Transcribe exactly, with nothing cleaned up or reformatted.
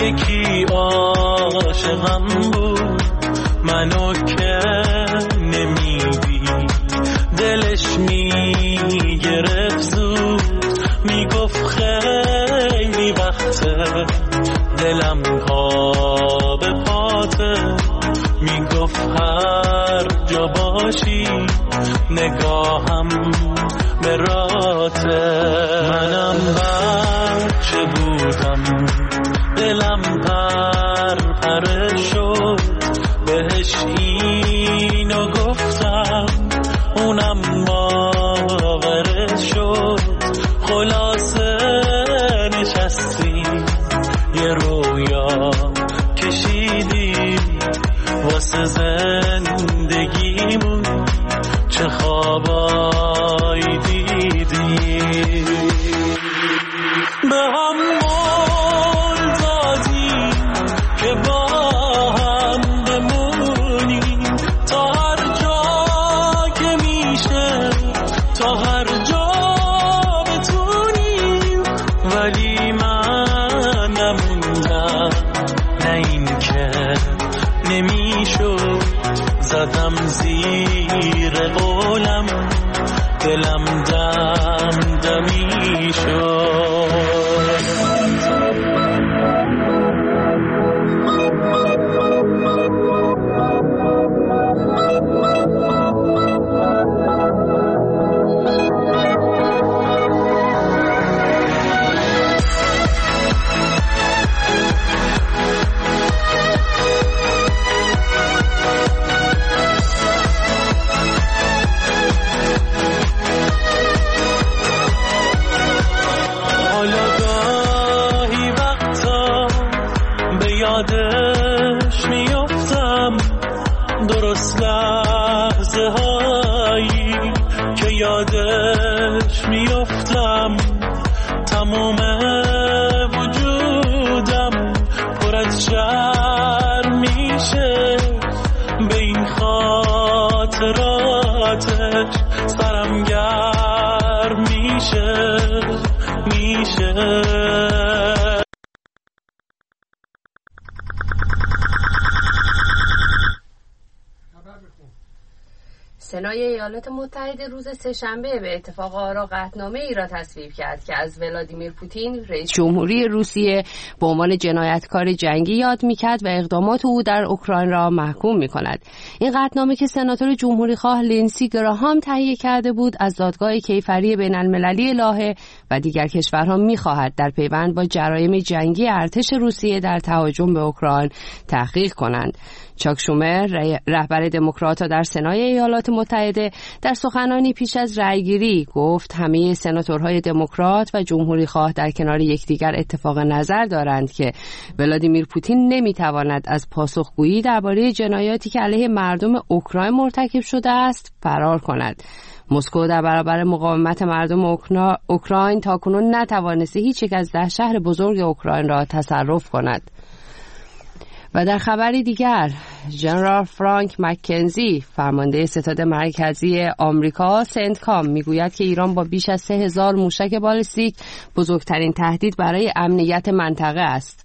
یکی عاشقم بود منو که نمیدی، دلش میگرفت زود میگفت خیلی وقته، دلم پا به پاته، میگفت هر جا باشی نگاهم به راته. منم بچه بودم دلم پر پره شد، بهش اینو گفتم اونم باورش شد. خلاصه نشستیم یه رویا کشیدیم واسه زندگیمون، چه خوابایی دیدیم. به هم مول دادیم که با هم بمونیم تا هر جا که میشه، تا هر جا بتونیم، ولی من نموندم، نه این که نمیشد، زدم زیر قولم، دلم دم دمی شد. یادش میافتم درست لحظه هایی که یادش میافتم، تمام وجودم پر از شرم میشه به این خاطراتش، سرم گرم میشه میشه. سنای ایالات متحده روز سه‌شنبه به اتفاق آرا قطعنامه‌ای را تصویب کرد که از ولادیمیر پوتین رئیس جمهوری روسیه به عنوان جنایتکار جنگی یاد می‌کرد و اقدامات او در اوکراین را محکوم می‌کند. این قطعنامه که سناتور جمهوری‌خواه لینسی گراهام تهیه کرده بود، از دادگاه کیفری بین‌المللی لاهه و دیگر کشورها می‌خواهد در پیوند با جرایم جنگی ارتش روسیه در تهاجم به اوکراین تحقیق کنند. چاک شومر رهبر دموکرات‌ها در سنای ایالات متحده در سخنانی پیش از رأیگیری گفت همه سناتورهای دموکرات و جمهوری‌خواه در کنار یکدیگر اتفاق نظر دارند که ولادیمیر پوتین نمی‌تواند از پاسخگویی درباره جنایاتی که علیه مردم اوکراین مرتکب شده است فرار کند. مسکو در برابر مقاومت مردم اوکراین تاکنون نتوانسته هیچ یک از ده شهر بزرگ اوکراین را تصرف کند. و در خبری دیگر، ژنرال فرانک مکنزی فرمانده ستاد مرکزی آمریکا سنتکام میگوید که ایران با بیش از سه هزار موشک بالستیک بزرگترین تهدید برای امنیت منطقه است.